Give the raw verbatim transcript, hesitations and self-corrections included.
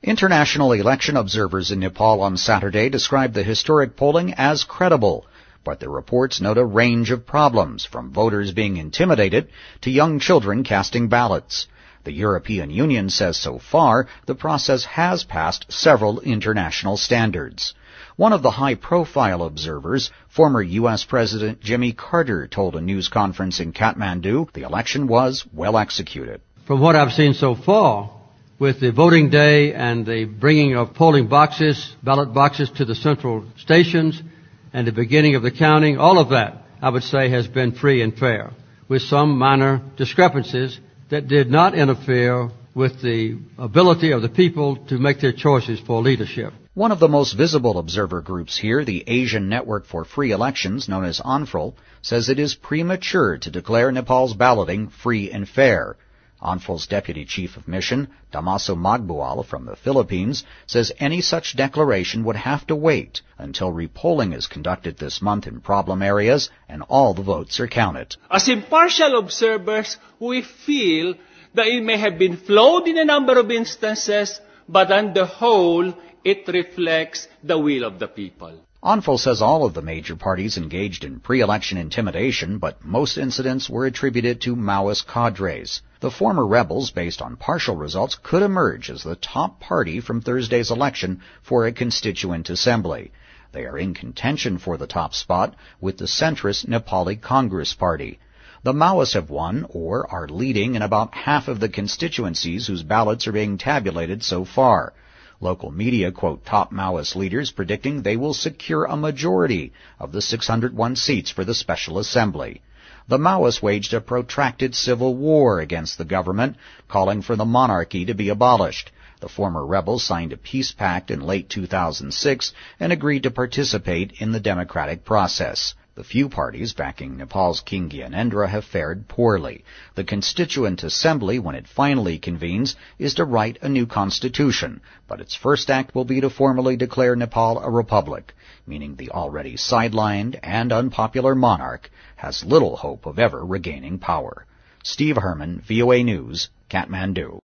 International election observers in Nepal on Saturday described the historic polling as credible, but the reports note a range of problems, from voters being intimidated to young children casting ballots. The European Union says so far the process has passed several international standards. One of the high-profile observers, former U S President Jimmy Carter, told a news conference in Kathmandu the election was well executed. From what I've seen so far, with the voting day and the bringing of polling boxes, ballot boxes to the central stations, and the beginning of the counting, all of that, I would say, has been free and fair, with some minor discrepancies that did not interfere with the ability of the people to make their choices for leadership. One of the most visible observer groups here, the Asian Network for Free Elections, known as ANFREL, says it is premature to declare Nepal's balloting free and fair. ANFREL's Deputy Chief of Mission, Damaso Magbual from the Philippines, says any such declaration would have to wait until repolling is conducted this month in problem areas and all the votes are counted. As impartial observers, we feel that it may have been flawed in a number of instances, but on the whole, it reflects the will of the people. ANFREL says all of the major parties engaged in pre-election intimidation, but most incidents were attributed to Maoist cadres. The former rebels, based on partial results, could emerge as the top party from Thursday's election for a constituent assembly. They are in contention for the top spot with the centrist Nepali Congress Party. The Maoists have won or are leading in about half of the constituencies whose ballots are being tabulated so far. Local media quote top Maoist leaders predicting they will secure a majority of the six hundred one seats for the Special Assembly. The Maoists waged a protracted civil war against the government, calling for the monarchy to be abolished. The former rebels signed a peace pact in late two thousand six and agreed to participate in the democratic process. The few parties backing Nepal's King Gyanendra have fared poorly. The Constituent Assembly, when it finally convenes, is to write a new constitution, but its first act will be to formally declare Nepal a republic, meaning the already sidelined and unpopular monarch has little hope of ever regaining power. Steve Herman, V O A News, Kathmandu.